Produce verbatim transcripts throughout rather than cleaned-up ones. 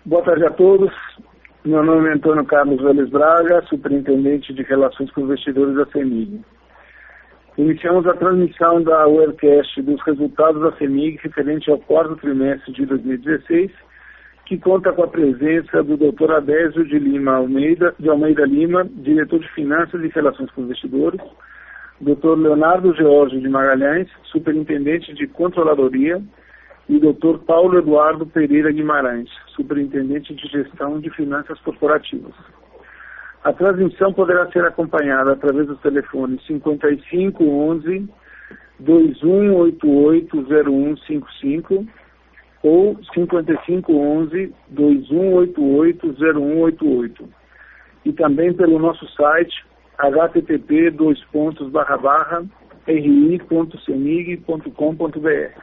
Boa tarde a todos. Meu nome é Antônio Carlos Vélez Braga, superintendente de Relações com Investidores da CEMIG. Iniciamos a transmissão da webcast dos resultados da CEMIG referente ao quarto trimestre de dois mil e dezesseis, que conta com a presença do doutor Adésio de Lima Almeida, de Almeida Lima, diretor de Finanças e Relações com Investidores, doutor Leonardo George de Magalhães, superintendente de Controladoria, e o doutor Paulo Eduardo Pereira Guimarães, superintendente de Gestão de Finanças Corporativas. A transmissão poderá ser acompanhada através dos telefones cinquenta e cinco, onze, vinte e um oitenta e oito, zero um cinco cinco ou cinquenta e cinco, onze, vinte e um oitenta e oito, zero um oito oito, e também pelo nosso site h t t p dois pontos barra barra r i ponto semig ponto com ponto b r.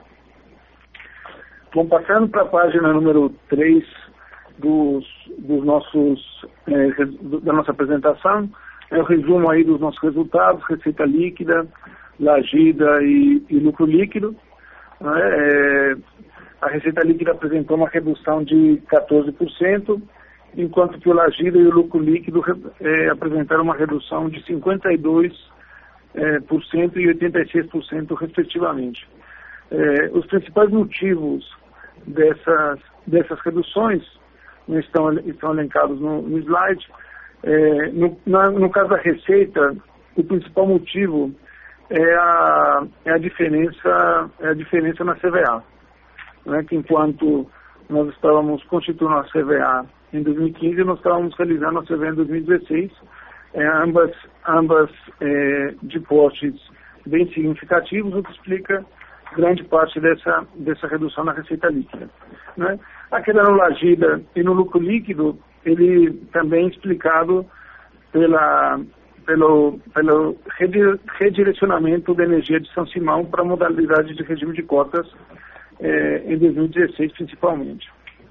Bom, passando para a página número três dos, dos nossos, é, da nossa apresentação, é o resumo aí dos nossos resultados, receita líquida, lagida e, e lucro líquido. Né? É, a receita líquida apresentou uma redução de quatorze por cento, enquanto que o lagida e o lucro líquido é, apresentaram uma redução de cinquenta e dois por cento e oitenta e seis por cento respectivamente. É, os principais motivos dessas, dessas reduções estão, estão elencados no, no slide. É, no, na, no caso da receita, o principal motivo é a, é a, diferença, é a diferença na C V A. Né, que enquanto nós estávamos constituindo a C V A em dois mil e quinze, nós estávamos realizando a C V A em dois mil e dezesseis, é, ambas, ambas é, de portes bem significativos, o que explica grande parte dessa, dessa redução na receita líquida. Né? A queda no lagida e no lucro líquido, ele também é explicado pela, pelo, pelo redirecionamento da energia de São Simão para a modalidade de regime de cotas é, em dois mil e dezesseis principalmente.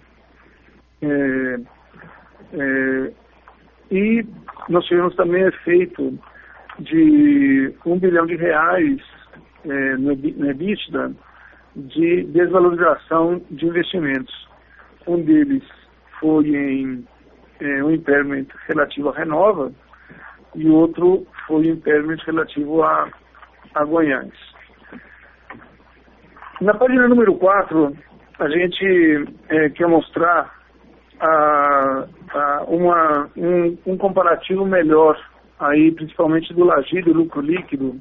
É, é, e nós tivemos também efeito de um bilhão de reais É, no EBITDA de desvalorização de investimentos. Um deles foi em é, um impairment relativo à Renova e o outro foi um impairment relativo a, a Goiás. Na página número quatro, a gente é, quer mostrar a, a uma, um, um comparativo melhor, aí, principalmente do lagida e do lucro líquido,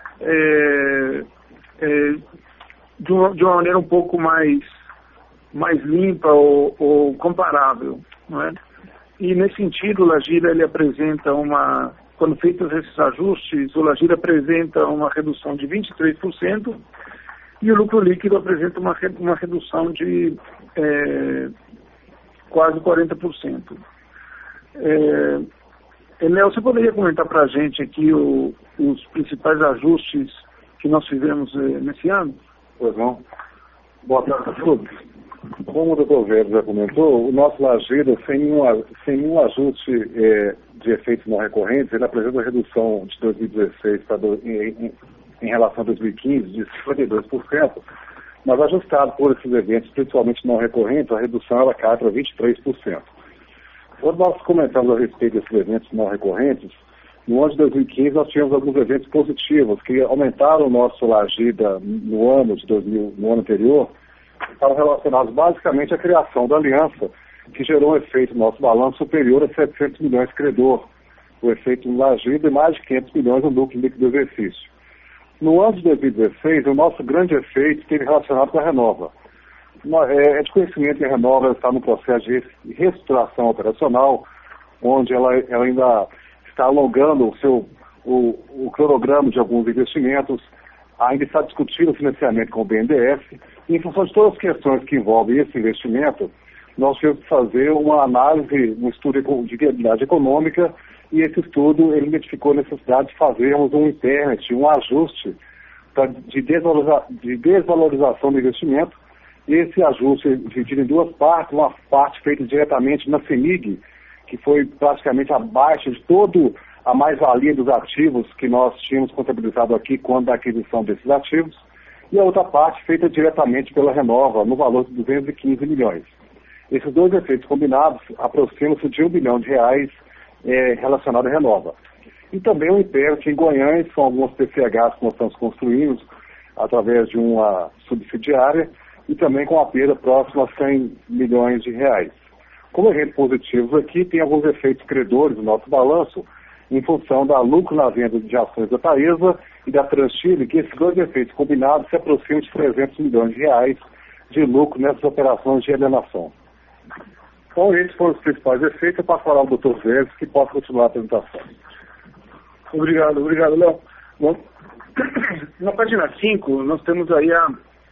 É, é, de, uma, de uma maneira um pouco mais, mais limpa ou, ou comparável, não é? E nesse sentido, o lagida ele apresenta uma, quando feitos esses ajustes, o lagida apresenta uma redução de vinte e três por cento e o lucro líquido apresenta uma, uma redução de é, quase quarenta por cento. É, Léo, você poderia comentar para a gente aqui o, os principais ajustes que nós fizemos eh, nesse ano? Pois não. Boa tarde a todos. Como o doutor Vélez já comentou, o nosso lagida, sem nenhum, sem nenhum ajuste eh, de efeitos não recorrentes, ele apresenta uma redução de dois mil e dezesseis para do, em, em, em relação a dois mil e quinze de cinquenta e dois por cento, mas ajustado por esses eventos, principalmente não recorrentes, a redução ela cai para vinte e três por cento. Quando nós comentamos a respeito desses eventos não recorrentes, no ano de dois mil e quinze nós tivemos alguns eventos positivos que aumentaram o nosso lagida no ano de dois mil, no ano anterior, que estavam relacionados basicamente à criação da aliança, que gerou um efeito no nosso balanço superior a setecentos milhões de credor, o efeito no lagida e mais de quinhentos milhões no lucro líquido do exercício. No ano de dois mil e dezesseis, o nosso grande efeito esteve relacionado com a Renova. É de conhecimento que a Renova está no processo de reestruturação operacional, onde ela, ela ainda está alongando o, seu, o, o cronograma de alguns investimentos, ainda está discutindo o financiamento com o B N D E S, e em função de todas as questões que envolvem esse investimento, nós tivemos que fazer uma análise, um estudo de viabilidade econômica, e esse estudo ele identificou a necessidade de fazermos um impairment, um ajuste pra, de, desvaloriza, de desvalorização do investimento. Esse ajuste é dividido em duas partes, uma parte feita diretamente na CEMIG, que foi praticamente abaixo de toda a mais-valia dos ativos que nós tínhamos contabilizado aqui quando da aquisição desses ativos, e a outra parte feita diretamente pela Renova, no valor de duzentos e quinze milhões. Esses dois efeitos combinados aproximam-se de um bilhão de reais é, relacionado à Renova. E também o império em Goiânia, são alguns P C Hs que nós estamos construindo através de uma subsidiária e também com a perda próxima a cem milhões de reais. Como eventos positivos aqui, tem alguns efeitos credores no nosso balanço, em função da lucro na venda de ações da Taesa e da Transchile, que esses dois efeitos combinados se aproximam de trezentos milhões de reais de lucro nessas operações de alienação. Então, esses foram os principais efeitos. Eu passo para o doutor Vélez, que possa continuar a apresentação. Obrigado, obrigado, Léo. Bom, na página cinco, nós temos aí a,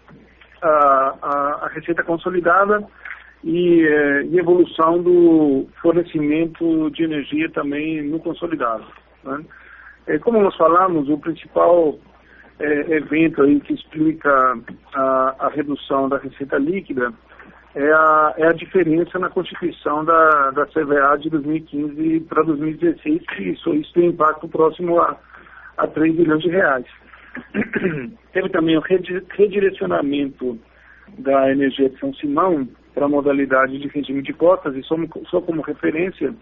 a, a, a receita consolidada e, eh, e evolução do fornecimento de energia também no consolidado, né? É, como nós falamos, o principal é, evento aí que explica a, a redução da receita líquida é a, é a diferença na constituição da, da C V A de dois mil e quinze para dois mil e dezesseis, que isso, isso tem impacto próximo a, a três bilhões de reais. Teve também o redirecionamento da energia de São Simão para a modalidade de regime de cotas, e só, só como referência,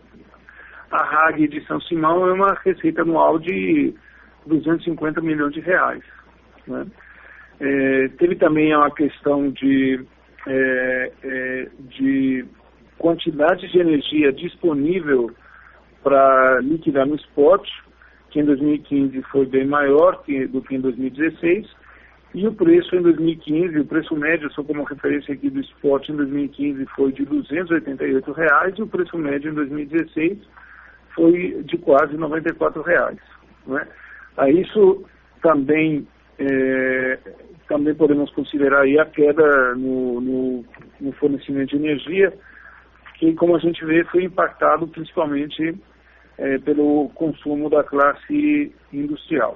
a R A G de São Simão é uma receita anual de duzentos e cinquenta milhões de reais, né? É, teve também uma questão de, é, é, de quantidade de energia disponível para liquidar no spot, que em dois mil e quinze foi bem maior que, do que em dois mil e dezesseis, e o preço em dois mil e quinze, o preço médio, só como referência aqui do spot, em dois mil e quinze foi de duzentos e oitenta e oito reais, e o preço médio em dois mil e dezesseis foi de quase noventa e quatro reais, né? A isso também, é, também podemos considerar aí a queda no, no, no fornecimento de energia, que, como a gente vê, foi impactado principalmente é, pelo consumo da classe industrial.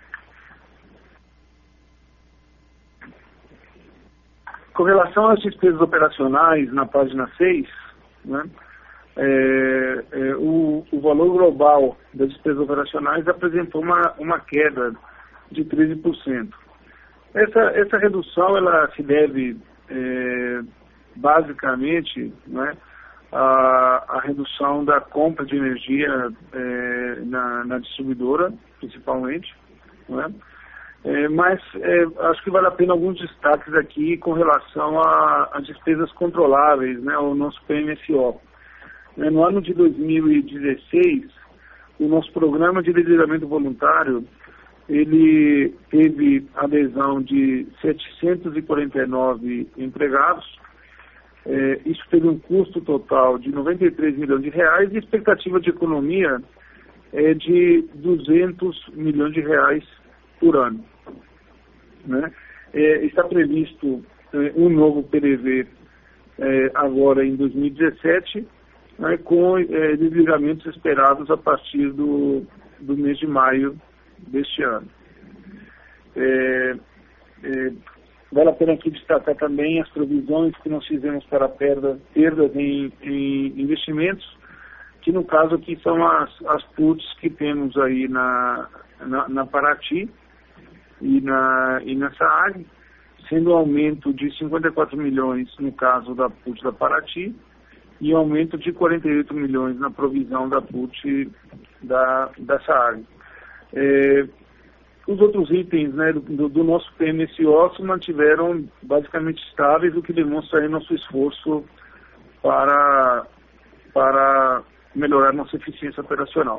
Com relação às despesas operacionais, na página seis, né, é, é, o, o valor global das despesas operacionais apresentou uma, uma queda de treze por cento. Essa, essa redução ela se deve é, basicamente, né, à, à redução da compra de energia é, na, na distribuidora, principalmente, né? É, mas é, acho que vale a pena alguns destaques aqui com relação às despesas controláveis, né, o nosso P M S O. É, no ano de dois mil e dezesseis, o nosso programa de lideramento voluntário, ele teve adesão de setecentos e quarenta e nove empregados, é, isso teve um custo total de noventa e três milhões de reais e expectativa de economia é de duzentos milhões de reais por ano, né? É, está previsto é, um novo P D V é, agora em dois mil e dezessete, né, com é, desligamentos esperados a partir do, do mês de maio deste ano. É, é, vale a pena aqui destacar também as provisões que nós fizemos para perda, perdas em, em investimentos, que no caso aqui são as, as puts que temos aí na, na, na Paraty e na, e na SAAG, sendo um aumento de cinquenta e quatro milhões no caso da put da Paraty e um aumento de quarenta e oito milhões na provisão da put da, da SAAG. É, os outros itens, né, do, do nosso P M S O se mantiveram basicamente estáveis, o que demonstra aí nosso esforço para, para melhorar nossa eficiência operacional.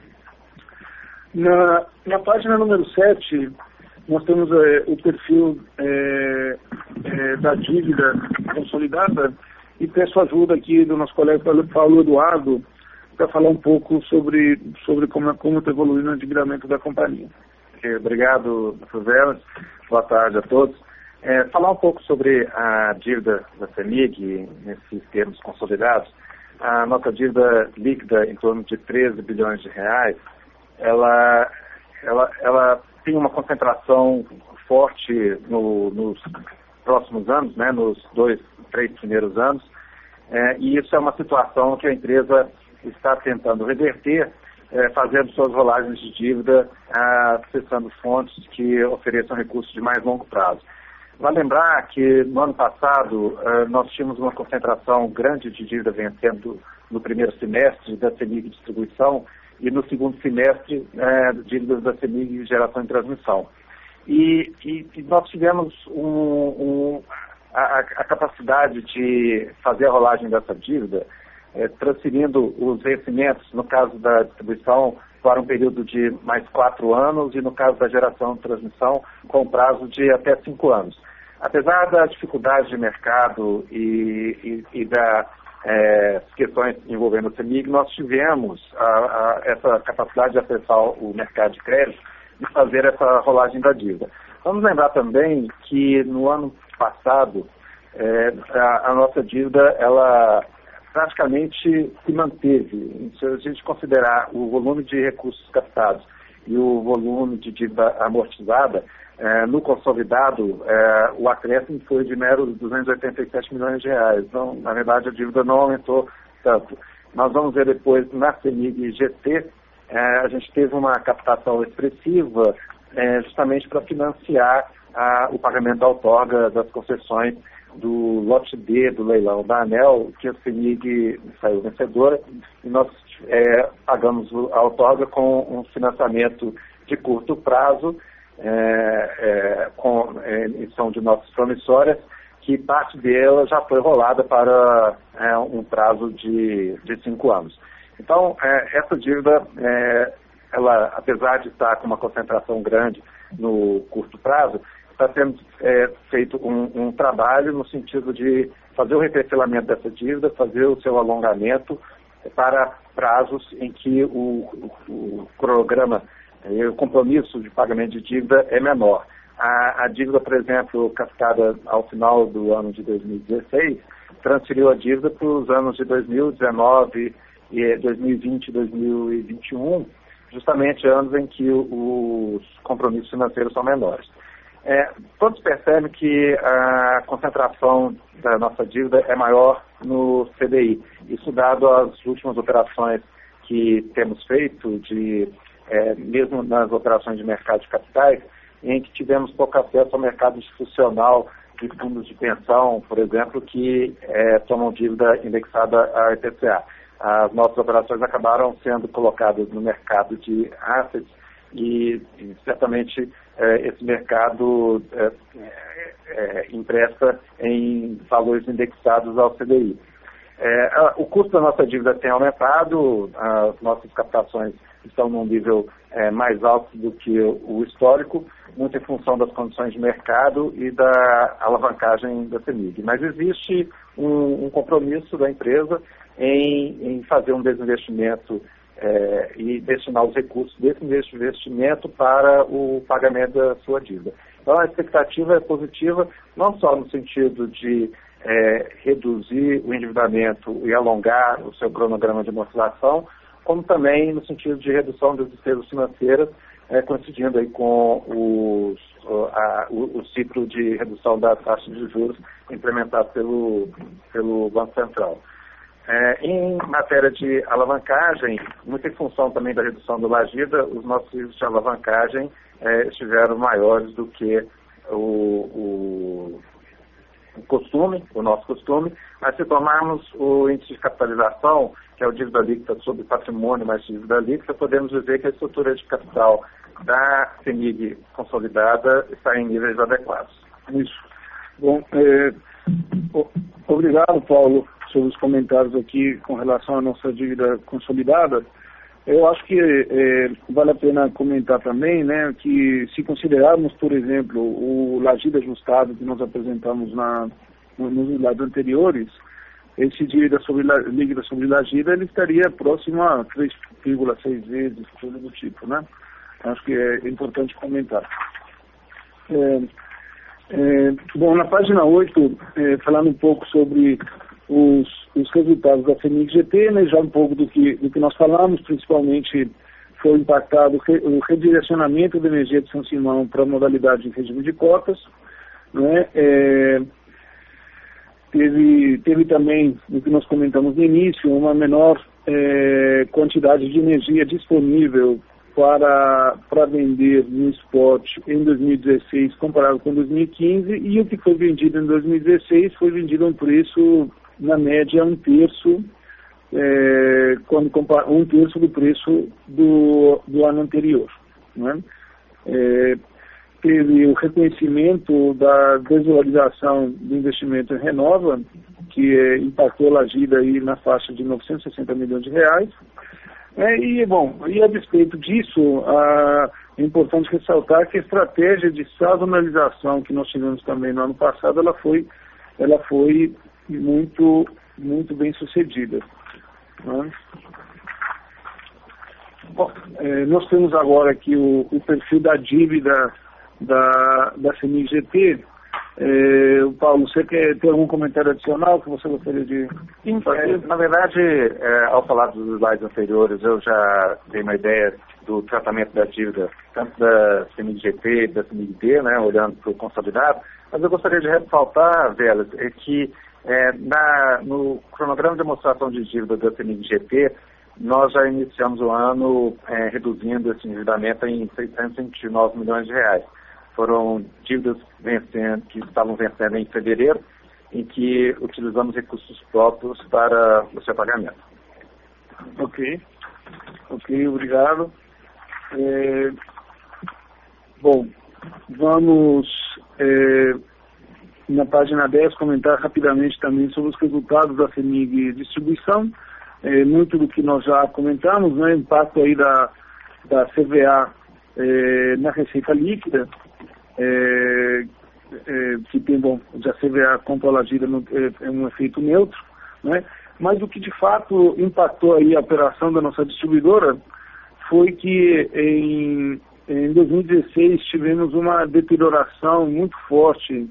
Na, na página número sete, nós temos é, o perfil é, é, da dívida consolidada e peço ajuda aqui do nosso colega Paulo Eduardo para falar um pouco sobre, sobre como como está evoluindo o endividamento da companhia. Obrigado, doutor Vélez. Boa tarde a todos. É, falar um pouco sobre a dívida da CEMIG, nesses termos consolidados. A nossa dívida líquida, em torno de treze bilhões de reais, ela, ela, ela tem uma concentração forte no, nos próximos anos, né, nos dois, três primeiros anos, é, e isso é uma situação que a empresa está tentando reverter, é, fazendo suas rolagens de dívida, acessando fontes que ofereçam recursos de mais longo prazo. Vale lembrar que no ano passado nós tínhamos uma concentração grande de dívida vencendo no primeiro semestre da CEMIG Distribuição e no segundo semestre dívidas da CEMIG Geração e Transmissão. E, e, e nós tivemos um, um, a, a capacidade de fazer a rolagem dessa dívida, é, transferindo os vencimentos, no caso da distribuição, para um período de mais quatro anos e no caso da geração e transmissão, com prazo de até cinco anos. Apesar das dificuldades de mercado e, e, e das é, questões envolvendo a CEMIG, nós tivemos a, a, essa capacidade de acessar o mercado de crédito e fazer essa rolagem da dívida. Vamos lembrar também que no ano passado é, a, a nossa dívida ela praticamente se manteve. Se a gente considerar o volume de recursos captados e o volume de dívida amortizada, é, no consolidado é, o acréscimo foi de meros duzentos e oitenta e sete milhões de reais. Então, na verdade, a dívida não aumentou tanto. Nós vamos ver depois na CEMIG G T, É, a gente teve uma captação expressiva é, justamente para financiar a, o pagamento da outorga das concessões do lote D do leilão da ANEEL, que a CEMIG saiu vencedora, e nós é, pagamos a outorga com um financiamento de curto prazo, é, é, com é, emissão de notas promissórias, que parte dela já foi rolada para é, um prazo de, de cinco anos. Então, é, essa dívida, é, ela, apesar de estar com uma concentração grande no curto prazo, está sendo é, feito um, um trabalho no sentido de fazer o reperfilamento dessa dívida, fazer o seu alongamento para prazos em que o, o, o programa, o compromisso de pagamento de dívida é menor. A, a dívida, por exemplo, captada ao final do ano de dois mil e dezesseis, transferiu a dívida para os anos de dois mil e dezenove, e dois mil e vinte e dois mil e vinte e um, justamente anos em que os compromissos financeiros são menores. É, todos percebem que a concentração da nossa dívida é maior no C D I. Isso dado as últimas operações que temos feito, de, é, mesmo nas operações de mercado de capitais, em que tivemos pouco acesso ao mercado institucional de fundos de pensão, por exemplo, que é, tomam dívida indexada à I P C A. As nossas operações acabaram sendo colocadas no mercado de assets e, e certamente, eh, esse mercado eh, eh, empresta em valores indexados ao C D I. Eh, a, o custo da nossa dívida tem aumentado, as nossas captações estão num nível eh, mais alto do que o, o histórico, muito em função das condições de mercado e da alavancagem da CEMIG. Mas existe um, um compromisso da empresa Em, em fazer um desinvestimento é, e destinar os recursos desse investimento para o pagamento da sua dívida. Então, a expectativa é positiva, não só no sentido de é, reduzir o endividamento e alongar o seu cronograma de amortização, como também no sentido de redução das despesas financeiras, é, coincidindo aí com os, a, o, o ciclo de redução da taxa de juros implementado pelo, pelo Banco Central. É, em matéria de alavancagem, muito em função também da redução do Lagida, os nossos riscos de alavancagem é, estiveram maiores do que o, o, o costume, o nosso costume. Mas se tomarmos o índice de capitalização, que é o dívida líquida sobre patrimônio mais dívida líquida, podemos dizer que a estrutura de capital da CEMIG consolidada está em níveis adequados. Isso. Bom, é, obrigado, Paulo, sobre os comentários aqui com relação à nossa dívida consolidada. Eu acho que é, vale a pena comentar também, né, que se considerarmos, por exemplo, o Lagida ajustado que nós apresentamos na, nos slides anteriores, esse dívida sobre, líquida sobre Lagida, ele estaria próximo a três vírgula seis vezes, coisa do tipo, né? Acho que é importante comentar. É, é, bom, na página oito, é, falando um pouco sobre Os, os resultados da CEMIG G T, né, já um pouco do que, do que nós falamos, principalmente foi impactado o redirecionamento da energia de São Simão para a modalidade de regime de cotas, né, é, teve, teve também, o que nós comentamos no início, uma menor é, quantidade de energia disponível para, para vender no spot em dois mil e dezesseis comparado com dois mil e quinze, e o que foi vendido em dois mil e dezesseis foi vendido a um preço, na média, um terço, é, quando compara, um terço do preço do, do ano anterior. Né? É, teve o reconhecimento da desvalorização do investimento em Renova, que é, impactou a Lagida aí na faixa de novecentos e sessenta milhões de reais. É, e, bom, e a despeito disso, a, é importante ressaltar que a estratégia de sazonalização que nós tivemos também no ano passado, ela foi, ela foi muito, muito bem sucedida. Né? Bom, é, nós temos agora aqui o, o perfil da dívida da, da CEMIG G T. É, Paulo, você quer ter algum comentário adicional que você gostaria de fazer? É, na verdade, é, ao falar dos slides anteriores, eu já dei uma ideia do tratamento da dívida, tanto da CEMIG G T e da CEMIG D, né, olhando para o consolidado, mas eu gostaria de ressaltar, Velas, é que é, na, no cronograma de demonstração de dívida da CEMIG G T, nós já iniciamos o ano é, reduzindo esse endividamento em seiscentos e vinte e nove milhões de reais. Foram dívidas vencendo, que estavam vencendo em fevereiro, em que utilizamos recursos próprios para o seu pagamento. Ok, ok, obrigado. É, bom, vamos é, na página dez comentar rapidamente também sobre os resultados da CEMIG Distribuição. É, muito do que nós já comentamos, né, impacto aí da, da C V A é, na receita líquida. É, é, que tem, bom, já C V A contra a Lagida é, é um efeito neutro, né? Mas o que de fato impactou aí a operação da nossa distribuidora foi que em, em dois mil e dezesseis tivemos uma deterioração muito forte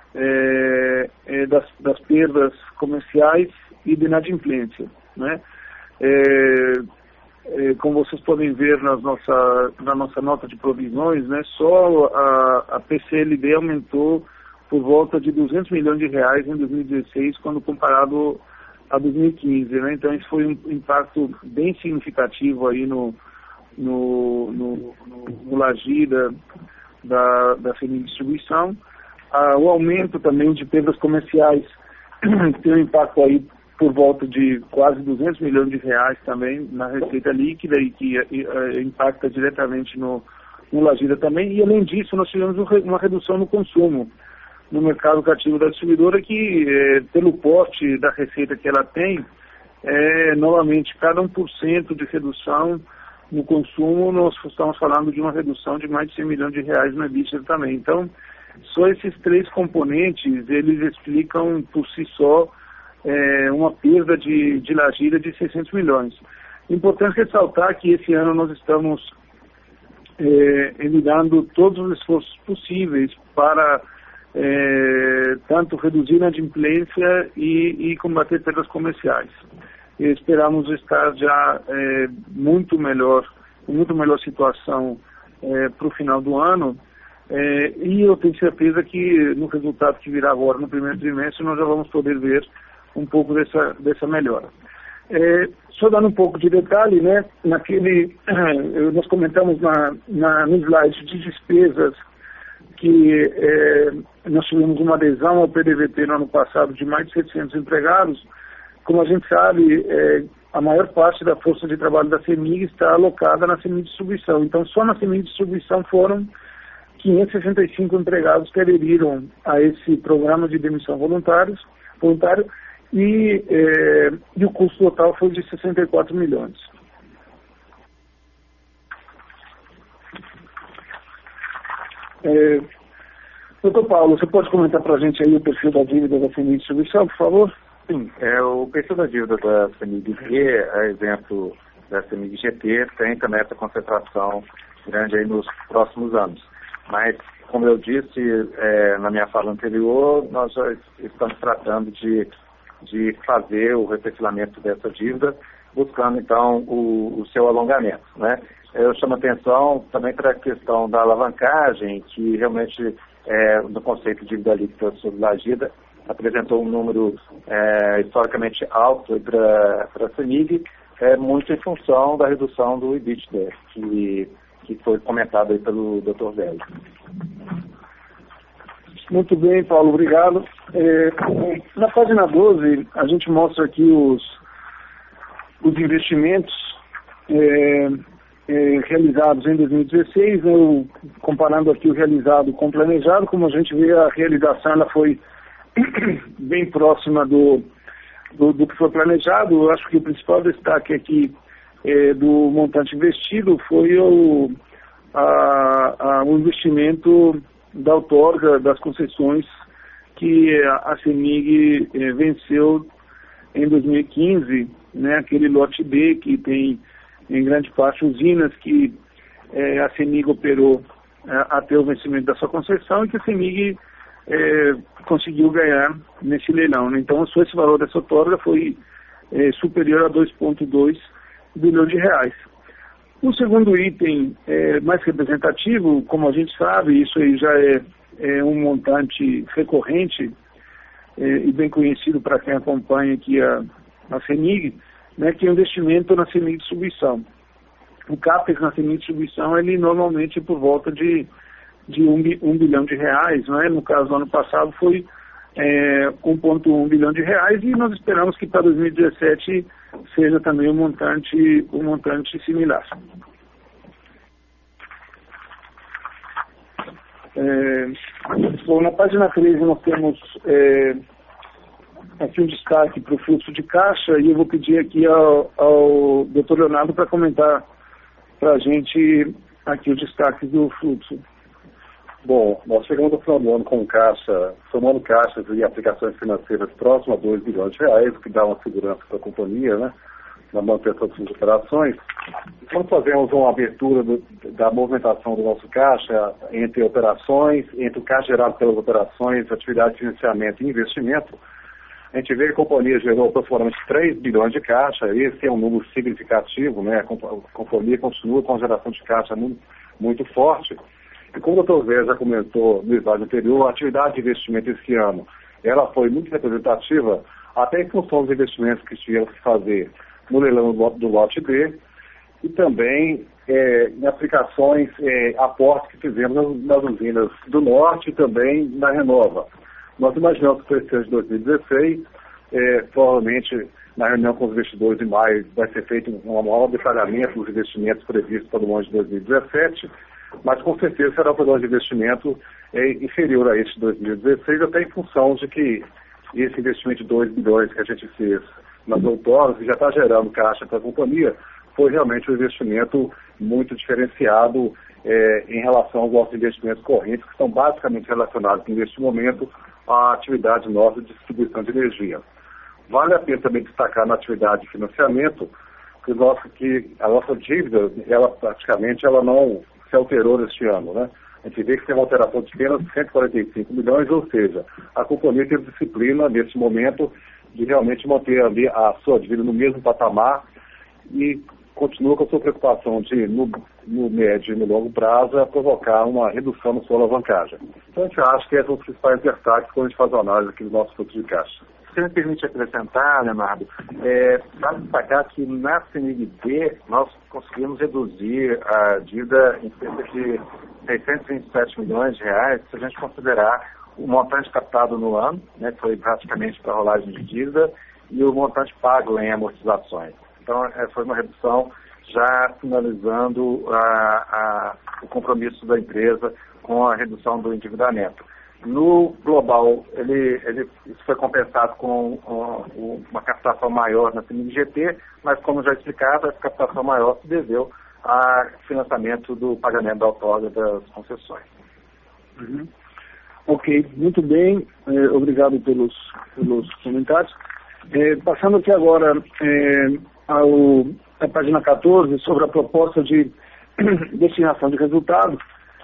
é, é, das, das perdas comerciais e de inadimplência, né? É, como vocês podem ver nas nossa, na nossa nota de provisões, né, só a, a P C L D aumentou por volta de duzentos milhões de reais em dois mil e dezesseis, quando comparado a dois mil e quinze. Né? Então, isso foi um impacto bem significativo aí no, no, no, no, no Lagida da, da CEMIG Distribuição. Ah, o aumento também de perdas comerciais tem um impacto aí por volta de quase duzentos milhões de reais também na receita líquida e que e, e, impacta diretamente no, no Lagida também. E além disso, nós tivemos uma redução no consumo no mercado cativo da distribuidora que, é, pelo porte da receita que ela tem, é, novamente, cada um por cento de redução no consumo, nós estamos falando de uma redução de mais de cem milhões de reais na EBITDA também. Então, só esses três componentes, eles explicam por si só É, uma perda de, de Lagida de seiscentos milhões. Importante ressaltar que esse ano nós estamos é, envidando todos os esforços possíveis para é, tanto reduzir a inadimplência e, e combater perdas comerciais. E esperamos estar já é, muito melhor, em muito melhor situação é, para o final do ano. É, e eu tenho certeza que no resultado que virá agora no primeiro trimestre nós já vamos poder ver um pouco dessa, dessa melhora. É, só dando um pouco de detalhe, né, naquele, nós comentamos na, na, no slide de despesas que é, nós tivemos uma adesão ao P D V T no ano passado de mais de setecentos empregados. Como a gente sabe, é, a maior parte da força de trabalho da CEMIG está alocada na CEMIG Distribuição. Então, só na CEMIG Distribuição foram quinhentos e sessenta e cinco empregados que aderiram a esse programa de demissão voluntários, voluntário, e, é, e o custo total foi de sessenta e quatro milhões. É, doutor Paulo, você pode comentar para a gente aí o perfil da dívida da CEMIG Distribuição, por favor? Sim, é, o perfil da dívida da CEMIG D, a exemplo da CEMIG G T, tem também essa concentração grande aí nos próximos anos. Mas, como eu disse é, na minha fala anterior, nós já estamos tratando de de fazer o reperfilamento dessa dívida, buscando, então, o, o seu alongamento, né? Eu chamo a atenção também para a questão da alavancagem, que realmente, é, no conceito de dívida líquida sobre Lagida, apresentou um número é, historicamente alto para a CEMIG, é muito em função da redução do EBITDA, que, que foi comentado aí pelo doutor Vélez. Muito bem, Paulo, obrigado. É, na página doze, a gente mostra aqui os, os investimentos é, é, realizados em dois mil e dezesseis, eu, comparando aqui o realizado com o planejado. Como a gente vê, a realização ela foi bem próxima do, do, do que foi planejado. Eu acho que o principal destaque aqui é, do montante investido foi o, a, a, o investimento da outorga das concessões que a CEMIG eh, venceu em dois mil e quinze, né, aquele lote B que tem em grande parte usinas que eh, a CEMIG operou eh, até o vencimento da sua concessão e que a CEMIG eh, conseguiu ganhar nesse leilão, né? Então, só esse valor dessa outorga foi eh, superior a dois vírgula dois bilhões de reais. O segundo item é, mais representativo, como a gente sabe, isso aí já é, é um montante recorrente é, e bem conhecido para quem acompanha aqui a, a CEMIG, né, que é o investimento na CEMIG Distribuição. O CAPEX na CEMIG Distribuição, ele normalmente é por volta de, de um, um bilhão de reais, não é? No caso do ano passado foi é, um vírgula um bilhão de reais e nós esperamos que para dois mil e dezessete seja também um montante, um montante similar. É, bom, na página treze nós temos é, aqui um destaque para o fluxo de caixa e eu vou pedir aqui ao, ao doutor Leonardo para comentar para a gente aqui os destaques do fluxo. Bom, nós chegamos ao final do ano com caixa, somando caixas e aplicações financeiras próximas a dois bilhões de reais, o que dá uma segurança para a companhia, né, na manutenção das suas operações. Quando fazemos uma abertura do, da movimentação do nosso caixa entre operações, entre o caixa gerado pelas operações, atividade de financiamento e investimento, a gente vê que a companhia gerou aproximadamente três bilhões de caixa. Esse é um número significativo, né? A companhia continua com a geração de caixa muito, muito forte. E como o doutor Zé já comentou no slide anterior, a atividade de investimento esse ano, ela foi muito representativa, até em função dos investimentos que tivemos que fazer no leilão do lote B, e também é, em aplicações, é, aportes que fizemos nas, nas usinas do Norte e também na Renova. Nós imaginamos que esse ano de dois mil e dezesseis, é, provavelmente na reunião com os investidores de maio, vai ser feito um maior detalhamento dos investimentos previstos para o ano de dois mil e dezessete, mas com certeza será um programa de investimento é, inferior a esse de dois mil e dezesseis, até em função de que esse investimento de dois bilhões que a gente fez nas outorgas, e já está gerando caixa para a companhia, foi realmente um investimento muito diferenciado é, em relação aos nossos investimentos correntes, que estão basicamente relacionados, neste momento, à atividade nossa de distribuição de energia. Vale a pena também destacar na atividade de financiamento que, nosso, que a nossa dívida, ela praticamente ela não se alterou neste ano, né? A gente vê que tem uma alteração de apenas cento e quarenta e cinco milhões, ou seja, a companhia teve disciplina nesse momento de realmente manter ali a sua dívida no mesmo patamar e continua com a sua preocupação de, no, no médio e no longo prazo, provocar uma redução na sua alavancagem. Então a gente acha que esses são os principais destaques quando a gente faz a análise aqui do nosso fluxo de caixa. Se me permite acrescentar, Leonardo, é, vale destacar que na CEMIG B nós conseguimos reduzir a dívida em cerca de seiscentos e vinte e sete milhões de reais, se a gente considerar o montante captado no ano, né, que foi praticamente para a rolagem de dívida, e o montante pago em amortizações. Então, é, foi uma redução já finalizando a, a, o compromisso da empresa com a redução do endividamento. No global, ele, ele, isso foi compensado com, com uma captação maior na CEMIG G T, mas, como já explicado, essa captação maior se deveu ao financiamento do pagamento da outorga das concessões. Uhum. Ok, muito bem, eh, obrigado pelos, pelos comentários. Eh, passando aqui agora eh, ao, à página quatorze, sobre a proposta de destinação de resultado,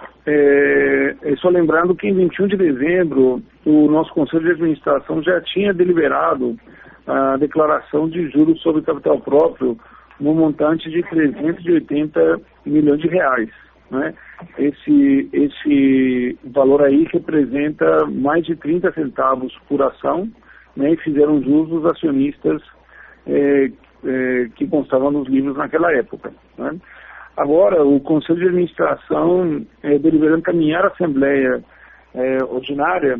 é, é só lembrando que em vinte e um de dezembro o nosso Conselho de Administração já tinha deliberado a declaração de juros sobre capital próprio no montante de trezentos e oitenta milhões de reais. Né? Esse, esse valor aí representa mais de trinta centavos por ação, né? E fizeram jus os acionistas é, eh, que constavam nos livros naquela época, né? Agora, o Conselho de Administração eh, deliberando caminhar à Assembleia eh, Ordinária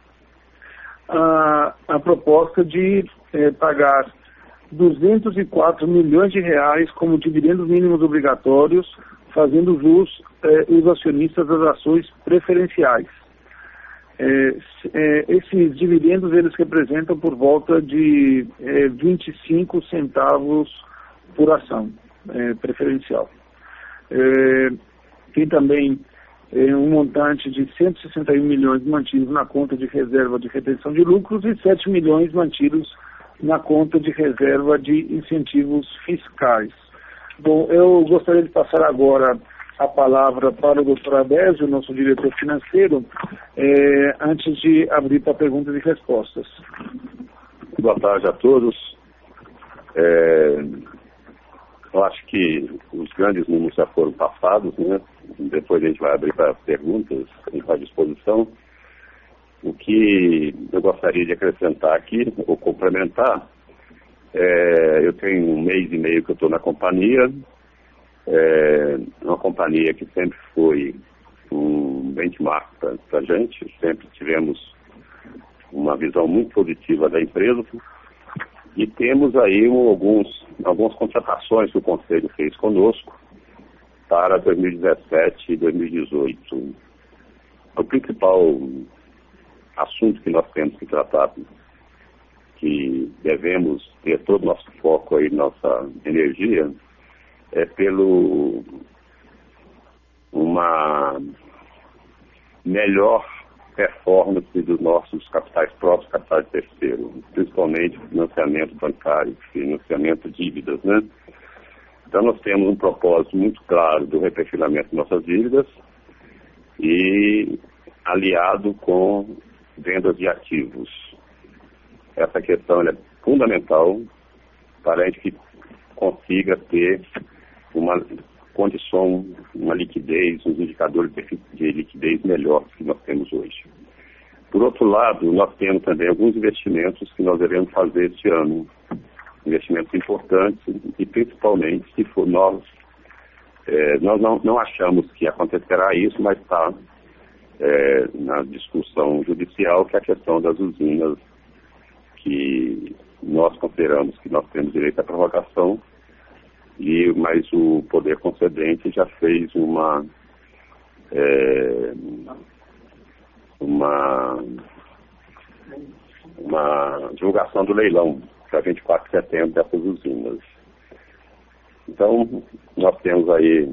a, a proposta de eh, pagar duzentos e quatro milhões de reais como dividendos mínimos obrigatórios, fazendo jus eh, os acionistas das ações preferenciais. Eh, eh, esses dividendos eles representam por volta de eh, vinte e cinco centavos por ação eh, preferencial. Eh, tem também eh, um montante de cento e sessenta e um milhões mantidos na conta de reserva de retenção de lucros e sete milhões mantidos na conta de reserva de incentivos fiscais. Bom, eu gostaria de passar agora a palavra para o doutor Adésio, nosso diretor financeiro, eh, antes de abrir para perguntas e respostas. Boa tarde a todos. É, eu acho que os grandes números já foram passados, né? Depois a gente vai abrir para perguntas, a gente está à disposição. O que eu gostaria de acrescentar aqui, ou complementar, é, eu tenho um mês e meio que eu estou na companhia, é uma companhia que sempre foi um benchmark para a gente, sempre tivemos uma visão muito positiva da empresa e temos aí um, alguns, algumas contratações que o Conselho fez conosco para dois mil e dezessete e dois mil e dezoito. O principal assunto que nós temos que tratar, que devemos ter todo o nosso foco aí, nossa energia, é pelo uma melhor performance dos nossos capitais próprios, capitais terceiros, principalmente financiamento bancário, financiamento de dívidas, né? Então nós temos um propósito muito claro do reperfilamento de nossas dívidas e aliado com vendas de ativos. Essa questão é fundamental para a gente que consiga ter uma condição, uma liquidez, uns indicadores de liquidez melhores que nós temos hoje. Por outro lado, nós temos também alguns investimentos que nós devemos fazer este ano, investimentos importantes e principalmente se for nós, é, nós não, não achamos que acontecerá isso, mas está é, na discussão judicial, que é a questão das usinas, que nós consideramos que nós temos direito à prorrogação, e, mas o poder concedente já fez uma é, uma uma divulgação do leilão para vinte e quatro de setembro dessas usinas. Então, nós temos aí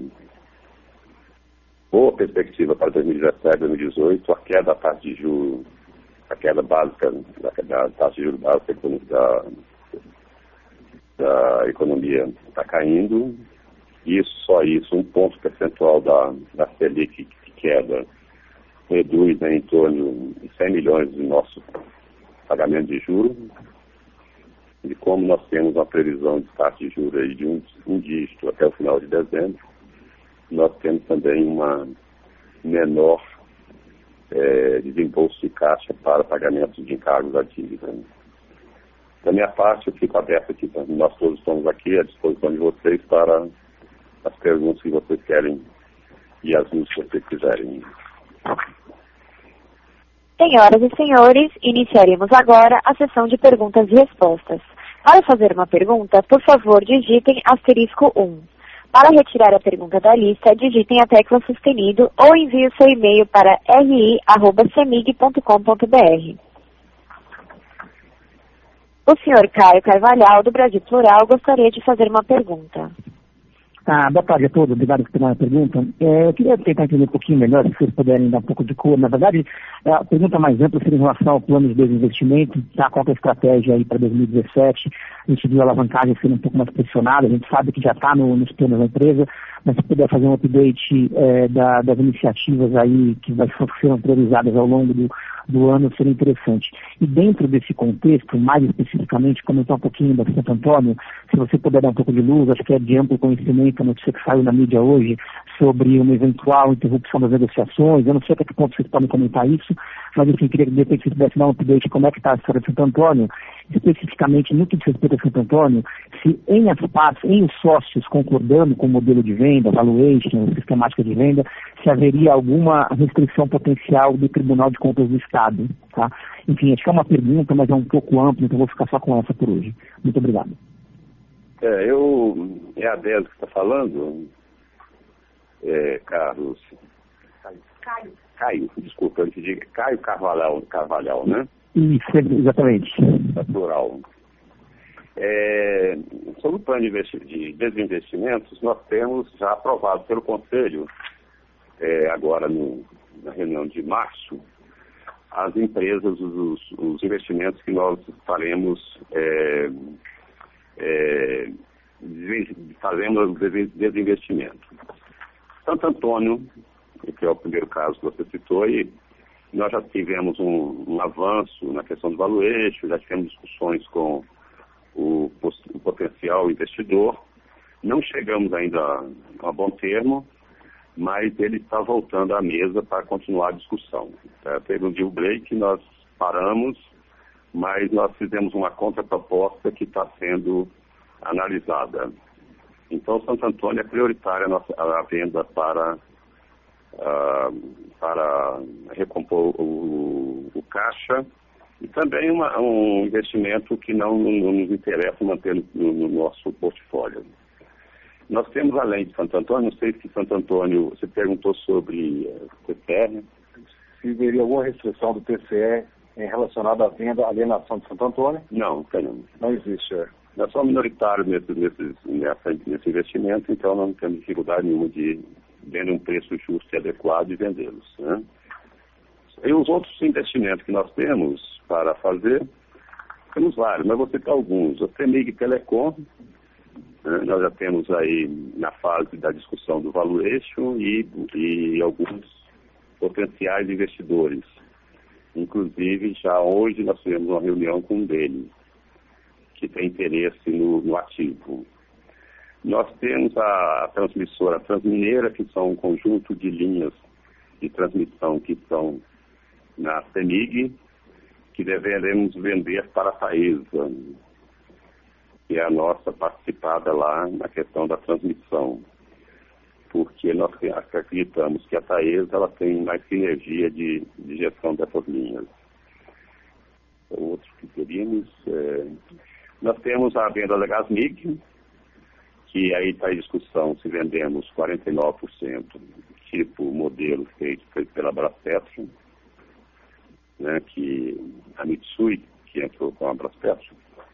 boa perspectiva para dois mil e dezessete, dois mil e dezoito, a queda da taxa de juros, a queda básica da, da taxa de juros básica da da economia está caindo, isso, só isso, um ponto percentual da, da Selic que queda reduz, né, em torno de cem milhões de nosso pagamento de juros, e como nós temos uma previsão de taxa de juros aí de um, um dígito até o final de dezembro, nós temos também uma menor é, desembolso de caixa para pagamentos de encargos da dívida. Da minha parte, eu fico aberto aqui, nós todos estamos aqui à disposição de vocês para as perguntas que vocês querem e as luzes que vocês quiserem. Senhoras e senhores, iniciaremos agora a sessão de perguntas e respostas. Para fazer uma pergunta, por favor, digitem asterisco um. Para retirar a pergunta da lista, digitem a tecla sustenido ou envie o seu e-mail para r i arroba semig ponto com ponto b r. O senhor Caio Carvalhal, do Brasil Plural, gostaria de fazer uma pergunta. Ah, boa tarde a todos, obrigado por pela pergunta. É, eu queria tentar entender um pouquinho melhor, se vocês puderem dar um pouco de cor. Na verdade, a pergunta mais ampla seria em relação ao plano de desinvestimento, tá? Qual é a estratégia aí para dois mil e dezessete? A gente viu a alavancagem sendo um pouco mais pressionada, a gente sabe que já está no, nos planos da empresa, mas se puder fazer um update é, da, das iniciativas aí que vai, serão priorizadas ao longo do, do ano, seria interessante. E dentro desse contexto, mais especificamente, comentar um pouquinho da Santo Antônio, se você puder dar um pouco de luz, acho que é de amplo conhecimento a notícia que saiu na mídia hoje sobre uma eventual interrupção das negociações. Eu não sei até que ponto vocês podem comentar isso, mas enfim, queria que de repente vocês pudessem dar um update como é que está a história de Santo Antônio, especificamente no que diz respeito a Santo Antônio, se em as partes, em os sócios concordando com o modelo de venda, valuation, sistemática de venda, se haveria alguma restrição potencial do Tribunal de Contas do Estado, tá? Enfim, acho que é uma pergunta, mas é um pouco ampla, então vou ficar só com essa por hoje. Muito obrigado. É, eu, é a Dez que está falando, é, Carlos. Caio. Caio, desculpa, eu te digo, Caio Carvalhal, Carvalhal, né? Isso, exatamente. Natural. É, sobre o plano de desinvestimentos, nós temos já aprovado pelo Conselho, é, agora no, na reunião de março, as empresas, os, os investimentos que nós faremos, é, é, fazemos desinvestimento. Santo Antônio, que é o primeiro caso que você citou, e nós já tivemos um, um avanço na questão do valuation, já tivemos discussões com o, o potencial investidor. Não chegamos ainda a, a bom termo, mas ele está voltando à mesa para continuar a discussão. É, teve um deal break, nós paramos, mas nós fizemos uma contraproposta que está sendo analisada. Então, Santo Antônio é prioritária a, nossa, a venda para, uh, para recompor o, o caixa e também uma, um investimento que não, não nos interessa manter no, no nosso portfólio. Nós temos, além de Santo Antônio, não sei se Santo Antônio, você perguntou sobre uh, T C E. Se haveria alguma restrição do T C E em relacionada à venda, alienação de Santo Antônio? Não, não. Não existe, é. Nós somos minoritários nesse, nesse, nessa, nesse investimento, então não temos dificuldade nenhuma de vender um preço justo e adequado e vendê-los, né? E os outros investimentos que nós temos para fazer, temos vários, mas vou citar alguns. A CEMIG Telecom, né, nós já temos aí na fase da discussão do valuation e, e alguns potenciais investidores. Inclusive, já hoje nós tivemos uma reunião com um deles, que tem interesse no, no ativo. Nós temos a transmissora Transmineira, que são um conjunto de linhas de transmissão que estão na CEMIG, que deveremos vender para a Taesa, que é a nossa participada lá na questão da transmissão, porque nós acreditamos que a Taesa ela tem mais sinergia de, de gestão dessas linhas. Outros que teríamos... É... Nós temos a venda da Gasmig, que aí está em discussão se vendemos quarenta e nove por cento, tipo modelo feito, feito pela Braspetra, né, que a Mitsui, que entrou com a Braspetra,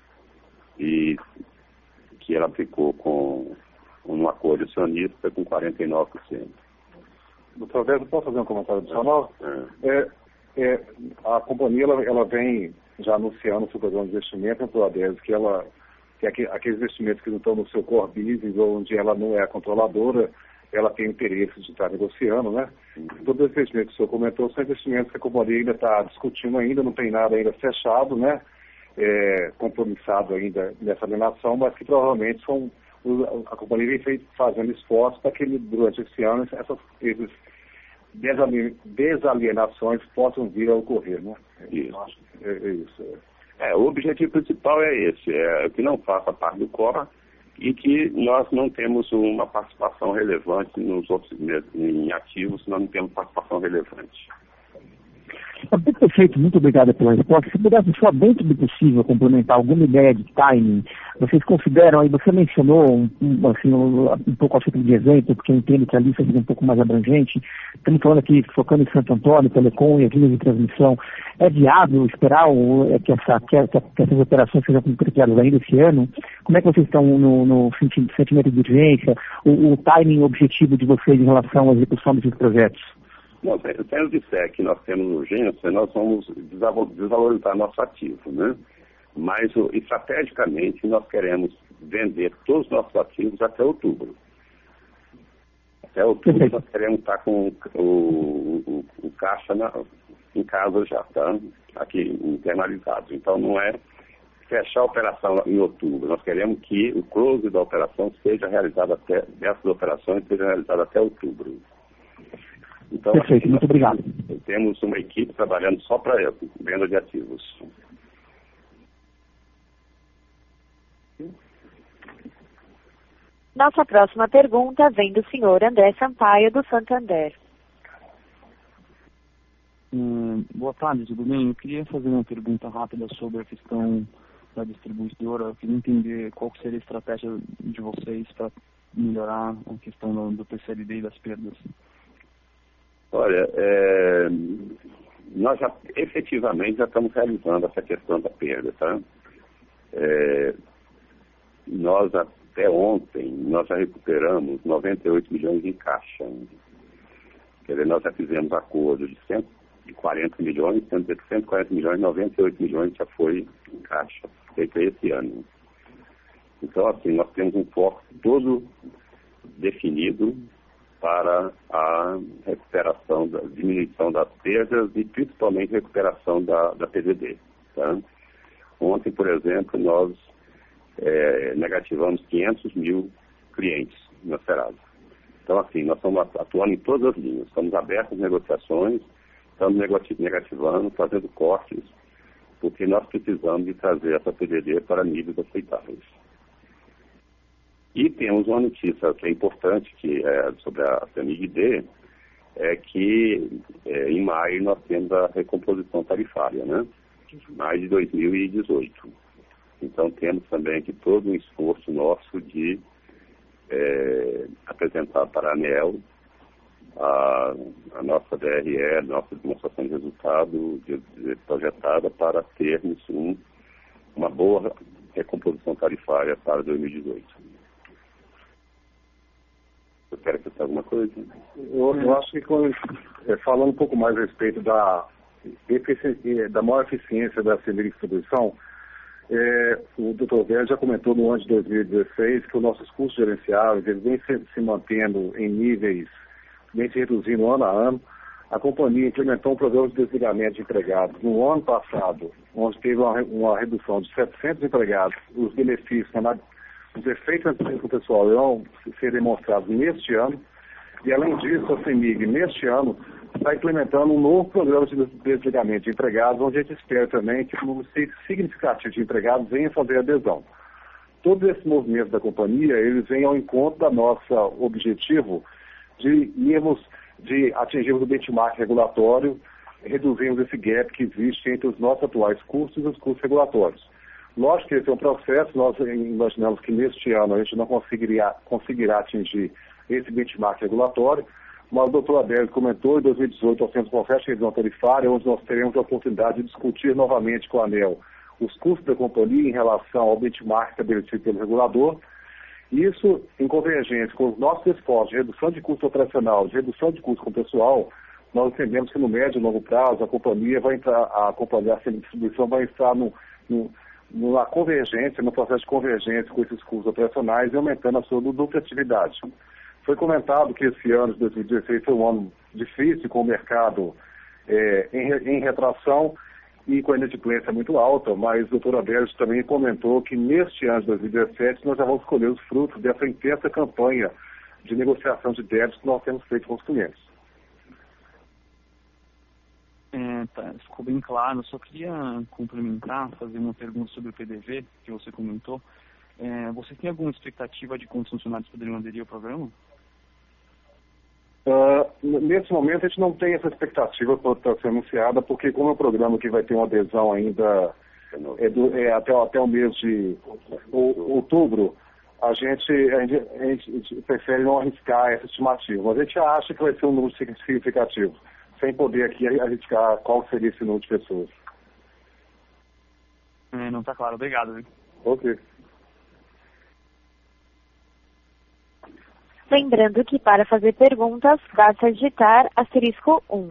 e que ela ficou com um acordo acionista com quarenta e nove por cento. Doutor Alberto, posso fazer um comentário adicional? É. É, é, a companhia ela, ela vem já anunciando seu programa de investimento em Prodese, que ela que aqueles investimentos que não estão no seu core business, ou onde ela não é a controladora, ela tem interesse de estar negociando, né? Uhum. Todos os investimentos que o senhor comentou são investimentos que a companhia ainda está discutindo ainda, não tem nada ainda fechado, né? É, compromissado ainda nessa alienação, mas que provavelmente são, a companhia vem feito, fazendo esforço para que durante esse ano essas, esses desalienações possam vir a ocorrer, né? Isso. É, é isso. É. É, o objetivo principal é esse, é que não faça parte do core e que nós não temos uma participação relevante nos outros em ativos, nós não temos participação relevante. Perfeito, muito obrigado pela resposta. Se pudesse só dentro do possível complementar alguma ideia de timing, vocês consideram, aí você mencionou um, um, assim, um, um pouco a título de exemplo, porque eu entendo que a lista seja um pouco mais abrangente. Estamos falando aqui, focando em Santo Antônio, Telecom e as linhas de transmissão. É viável esperar o, é, que, essa, que, que, que essas operações sejam concretizadas ainda esse ano? Como é que vocês estão no, no sentido, sentimento de urgência, o, o timing objetivo de vocês em relação à execução desses projetos? Não, se eu disser que nós temos urgência, nós vamos desvalorizar nosso ativo, né? Mas, estrategicamente, nós queremos vender todos os nossos ativos até outubro. Até outubro nós queremos estar com o, o, o caixa na, em casa já, tá? Aqui internalizado. Então, não é fechar a operação em outubro. Nós queremos que o close da operação seja realizado até, dessas operações seja realizado até outubro. Então, perfeito, assim, muito obrigado. Temos uma equipe trabalhando só para venda de ativos. Nossa próxima pergunta vem do senhor André Sampaio, do Santander. Hum, boa tarde, tudo bem? Eu queria fazer uma pergunta rápida sobre a questão da distribuidora. Eu queria entender qual seria a estratégia de vocês para melhorar a questão do, do P C L D e das perdas. Olha, é, nós já efetivamente já estamos realizando essa questão da perda, tá? É, nós até ontem, nós já recuperamos noventa e oito milhões em caixa. Quer dizer, nós já fizemos acordo de cento e quarenta milhões, cento e quarenta milhões, noventa e oito milhões já foi em caixa, feito esse ano. Então, assim, nós temos um foco todo definido para a recuperação, da diminuição das perdas e principalmente recuperação da, da P D D. Tá? Ontem, por exemplo, nós é, negativamos quinhentos mil clientes na Serasa. Então, assim, nós estamos atuando em todas as linhas, estamos abertos às negociações, estamos negativando, fazendo cortes, porque nós precisamos de trazer essa P D D para níveis aceitáveis. E temos uma notícia que é importante que é sobre a CEMIG-D, é que é, em maio nós temos a recomposição tarifária, né? Maio de dois mil e dezoito. Então temos também aqui todo um esforço nosso de é, apresentar para a ANEEL a, a nossa D R E, a nossa demonstração de resultado de, de, projetada para termos um, uma boa recomposição tarifária para dois mil e dezoito. Você quer acrescentar alguma coisa? Eu, eu acho que quando, é, falando um pouco mais a respeito da, da maior eficiência da CEMIG Distribuição, é, o doutor Velho já comentou no ano de dois mil e dezesseis que os nossos custos gerenciáveis eles vêm se, se mantendo em níveis, vêm se reduzindo ano a ano. A companhia implementou um programa de desligamento de empregados no ano passado, onde teve uma, uma redução de setecentos empregados. Os benefícios, na os efeitos com o pessoal irão ser demonstrados neste ano, e além disso, a CEMIG, neste ano, está implementando um novo programa de desligamento de empregados, onde a gente espera também que um número significativo de empregados venha fazer adesão. Todos esses movimentos da companhia, eles vêm ao encontro da nossa objetivo de irmos, de atingirmos o benchmark regulatório, reduzirmos esse gap que existe entre os nossos atuais custos e os custos regulatórios. Lógico que esse é um processo, nós imaginamos que neste ano a gente não conseguiria, conseguirá atingir esse benchmark regulatório, mas o doutor Abel comentou, em dois mil e dezoito nós temos uma festa de revisão tarifária, onde nós teremos a oportunidade de discutir novamente com a ANEEL os custos da companhia em relação ao benchmark estabelecido pelo regulador. Isso, em convergência com os nossos esforços de redução de custo operacional, de redução de custo com o pessoal, nós entendemos que no médio e longo prazo a companhia vai entrar, a companhia, a distribuição vai estar no, no na convergência, no processo de convergência com esses custos operacionais e aumentando a sua lucratividade. Foi comentado que esse ano de dois mil e dezesseis foi um ano difícil, com o mercado é, em, em retração e com a inadimplência muito alta, mas o doutor Abel também comentou que neste ano de dois mil e dezessete nós já vamos colher os frutos dessa intensa campanha de negociação de débitos que nós temos feito com os clientes. É, tá, ficou bem claro. Eu só queria complementar, fazer uma pergunta sobre o P D V, que você comentou. É, você tem alguma expectativa de quantos funcionários poderiam aderir ao programa? Uh, nesse momento a gente não tem essa expectativa para ser anunciada, porque como é um programa que vai ter uma adesão ainda é do, é, até, até o mês de outubro, a gente, a, gente, a gente prefere não arriscar essa estimativa. Mas a gente acha que vai ser um número significativo, sem poder aqui arriscar qual seria esse número de pessoas. É, não está claro. Obrigado. Viu? Ok. Lembrando que para fazer perguntas, basta digitar asterisco um.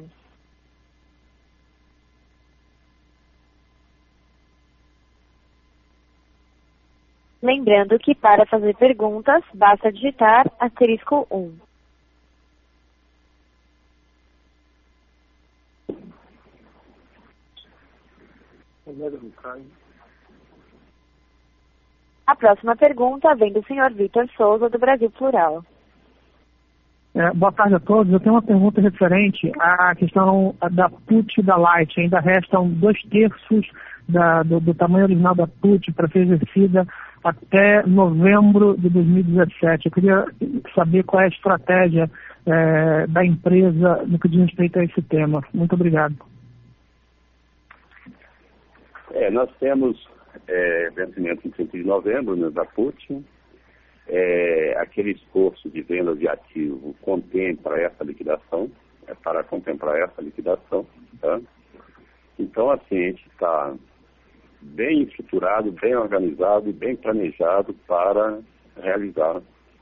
Lembrando que para fazer perguntas, basta digitar asterisco um. A próxima pergunta vem do senhor Vitor Souza, do Brasil Plural. É, boa tarde a todos. Eu tenho uma pergunta referente à questão da put e da light. Ainda restam dois terços da, do, do tamanho original da put para ser exercida até novembro de dois mil e dezessete. Eu queria saber qual é a estratégia é, da empresa no que diz respeito a esse tema. Muito obrigado. É, nós temos é, vencimento em trinta de novembro, né, da put. É, aquele esforço de venda de ativo contempla essa liquidação, é para contemplar essa liquidação. Tá? Então, assim, a gente está bem estruturado, bem organizado e bem planejado para realizar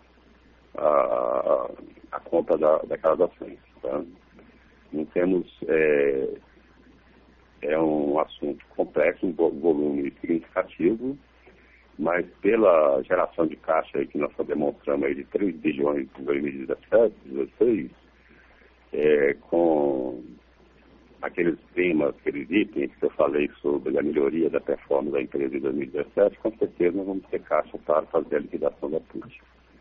a, a compra da, daquelas ações. Tá? Não temos... É, é um assunto complexo, um volume significativo, mas pela geração de caixa aí que nós só demonstramos aí de três bilhões em dois mil e dezessete, dezesseis, é, com aqueles temas, aqueles itens que eu falei sobre a melhoria da performance da empresa em dois mil e dezessete, com certeza nós vamos ter caixa para fazer a liquidação da put.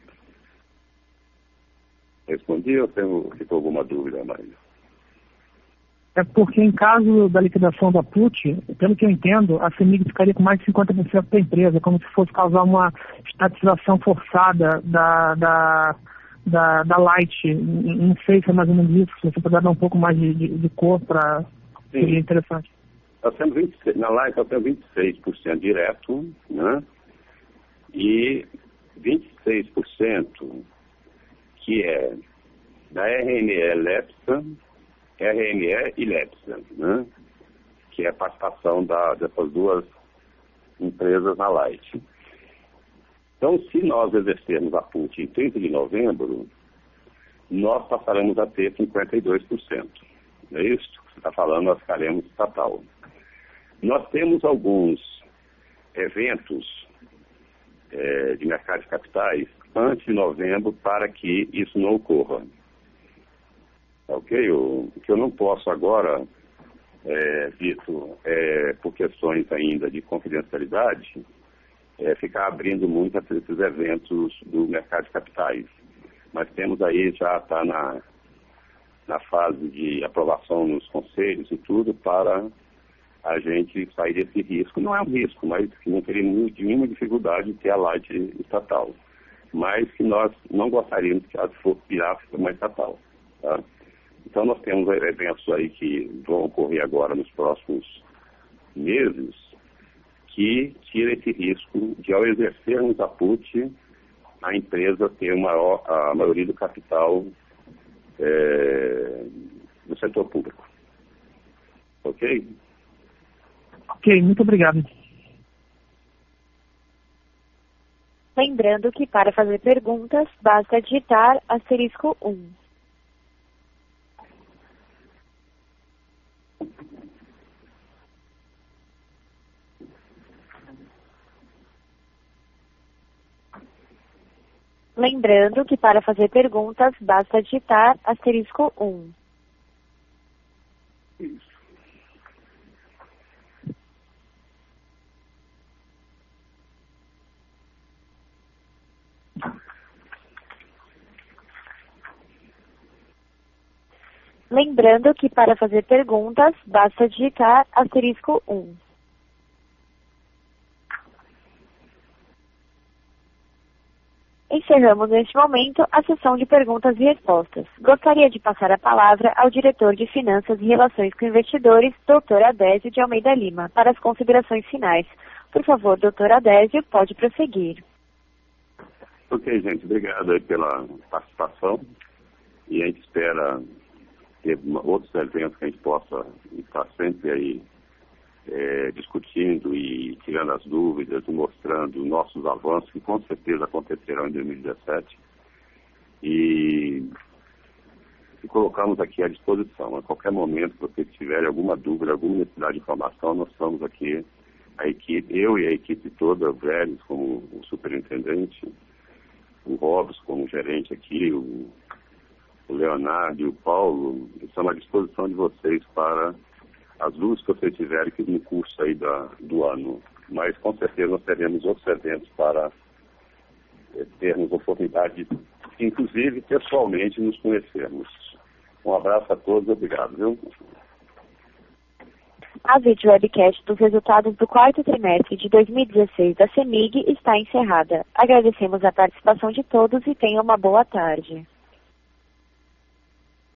Respondi ou tenho, ficou alguma dúvida mais? É porque em caso da liquidação da put, pelo que eu entendo, a CEMIG ficaria com mais de cinquenta por cento da empresa, como se fosse causar uma estatização forçada da, da, da, da Light. Não sei se é mais ou menos isso, se você puder dar um pouco mais de, de, de cor para... Seria interessante. Nós temos vinte e seis, na Light nós temos vinte e seis por cento direto, né? E vinte e seis por cento que é da R N E Lepsa, R N E e Lepsa, né? Que é a participação da, dessas duas empresas na Light. Então, se nós exercermos a put em trinta de novembro, nós passaremos a ter cinquenta e dois por cento. Não é isso que você está falando? Nós ficaremos estatal. Nós temos alguns eventos é, de mercado de capitais antes de novembro para que isso não ocorra. Ok? O que eu não posso agora, é, Vitor, é, por questões ainda de confidencialidade, é ficar abrindo muito esses eventos do mercado de capitais. Mas temos aí, já está na, na fase de aprovação nos conselhos e tudo, para a gente sair desse risco. Não é um risco, mas que não teríamos nenhuma dificuldade de ter a Light estatal. Mas que nós não gostaríamos que ela fosse virar uma estatal. Tá? Então, nós temos eventos aí que vão ocorrer agora nos próximos meses, que tira esse risco de, ao exercermos a put, a empresa ter maior, a maioria do capital é, do setor público. Ok? Ok, muito obrigado. Lembrando que para fazer perguntas, basta digitar asterisco um. Lembrando que para fazer perguntas, basta digitar asterisco um. Isso. Lembrando que para fazer perguntas, basta digitar asterisco um. Encerramos neste momento a sessão de perguntas e respostas. Gostaria de passar a palavra ao diretor de Finanças e Relações com Investidores, doutor Adésio de Almeida Lima, para as considerações finais. Por favor, doutor Adésio, pode prosseguir. Ok, gente, obrigado aí pela participação. E a gente espera ter outros eventos que a gente possa estar sempre aí é, discutindo e tirando as dúvidas e mostrando nossos avanços, que com certeza acontecerão em dois mil e dezessete. E, e colocamos aqui à disposição. A qualquer momento, se vocês tiverem alguma dúvida, alguma necessidade de informação, nós estamos aqui, a equipe, eu e a equipe toda, o Vélez como o superintendente, o Robson como gerente aqui, o o Leonardo e o Paulo, estão à disposição de vocês para as luzes que vocês tiverem no curso aí da, do ano. mas com certeza nós teremos outros eventos para é, termos oportunidade, inclusive pessoalmente, nos conhecermos. Um abraço a todos, obrigado, viu? A vídeo webcast dos resultados do quarto trimestre de dois mil e dezesseis da CEMIG está encerrada. Agradecemos a participação de todos e tenham uma boa tarde.